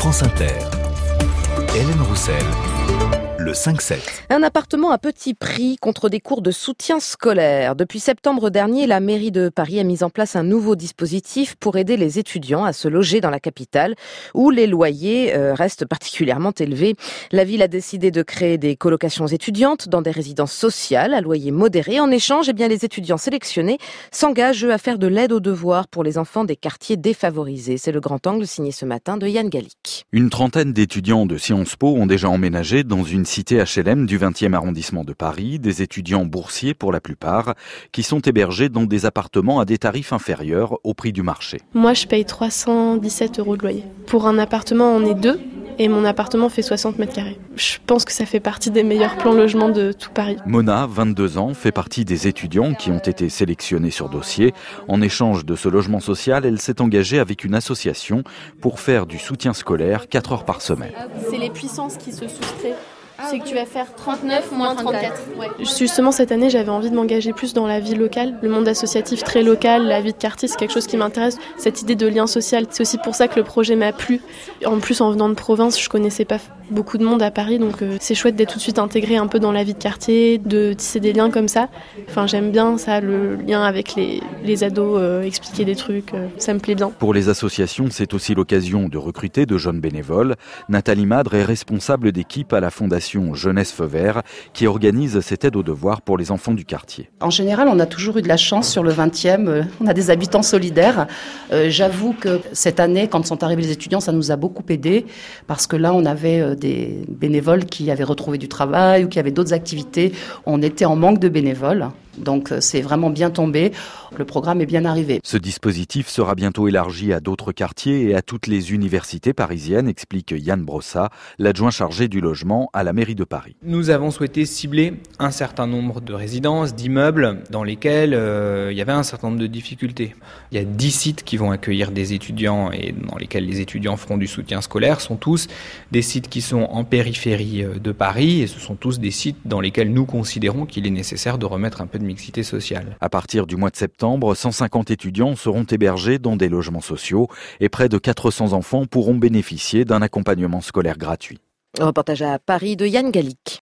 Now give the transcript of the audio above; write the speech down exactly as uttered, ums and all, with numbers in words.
France Inter. Hélène Roussel. Le cinq sept. Un appartement à petit prix contre des cours de soutien scolaire. Depuis septembre dernier, la mairie de Paris a mis en place un nouveau dispositif pour aider les étudiants à se loger dans la capitale, où les loyers euh, restent particulièrement élevés. La ville a décidé de créer des colocations étudiantes dans des résidences sociales à loyer modéré. En échange, eh bien, les étudiants sélectionnés s'engagent eux, à faire de l'aide aux devoirs pour les enfants des quartiers défavorisés. C'est le grand angle signé ce matin de Yann Gallic. Une trentaine d'étudiants de Sciences Po ont déjà emménagé dans une cité H L M du vingtième arrondissement de Paris, des étudiants boursiers pour la plupart, qui sont hébergés dans des appartements à des tarifs inférieurs au prix du marché. Moi, je paye trois cent dix-sept euros de loyer. Pour un appartement, on est deux. Et mon appartement fait soixante mètres carrés. Je pense que ça fait partie des meilleurs plans logement de tout Paris. Mona, vingt-deux ans, fait partie des étudiants qui ont été sélectionnés sur dossier. En échange de ce logement social, elle s'est engagée avec une association pour faire du soutien scolaire quatre heures par semaine. C'est les puissances qui se soustraient. C'est que tu vas faire trente-neuf moins trente-quatre. Ouais. Justement, cette année, j'avais envie de m'engager plus dans la vie locale. Le monde associatif très local, la vie de quartier, c'est quelque chose qui m'intéresse. Cette idée de lien social, c'est aussi pour ça que le projet m'a plu. En plus, en venant de province, je connaissais pas beaucoup de monde à Paris, donc euh, c'est chouette d'être tout de suite intégré un peu dans la vie de quartier, de tisser des liens comme ça. Enfin, j'aime bien ça, le lien avec les, les ados, euh, expliquer des trucs, euh, ça me plaît bien. Pour les associations, c'est aussi l'occasion de recruter de jeunes bénévoles. Nathalie Madre est responsable d'équipe à la Fondation Jeunesse Feu Vert, qui organise cette aide aux devoirs pour les enfants du quartier. En général, on a toujours eu de la chance sur le vingtième. On a des habitants solidaires. Euh, j'avoue que cette année, quand sont arrivés les étudiants, ça nous a beaucoup aidé parce que là, on avait des bénévoles qui avaient retrouvé du travail ou qui avaient d'autres activités. On était en manque de bénévoles. Donc c'est vraiment bien tombé, le programme est bien arrivé. Ce dispositif sera bientôt élargi à d'autres quartiers et à toutes les universités parisiennes, explique Yann Brossat, l'adjoint chargé du logement à la mairie de Paris. Nous avons souhaité cibler un certain nombre de résidences, d'immeubles dans lesquels euh, il y avait un certain nombre de difficultés. Il y a dix sites qui vont accueillir des étudiants et dans lesquels les étudiants feront du soutien scolaire, sont tous des sites qui sont en périphérie de Paris et ce sont tous des sites dans lesquels nous considérons qu'il est nécessaire de remettre un peu de mixité sociale. À partir du mois de septembre, cent cinquante étudiants seront hébergés dans des logements sociaux et près de quatre cents enfants pourront bénéficier d'un accompagnement scolaire gratuit. Reportage à Paris de Yann Gallic.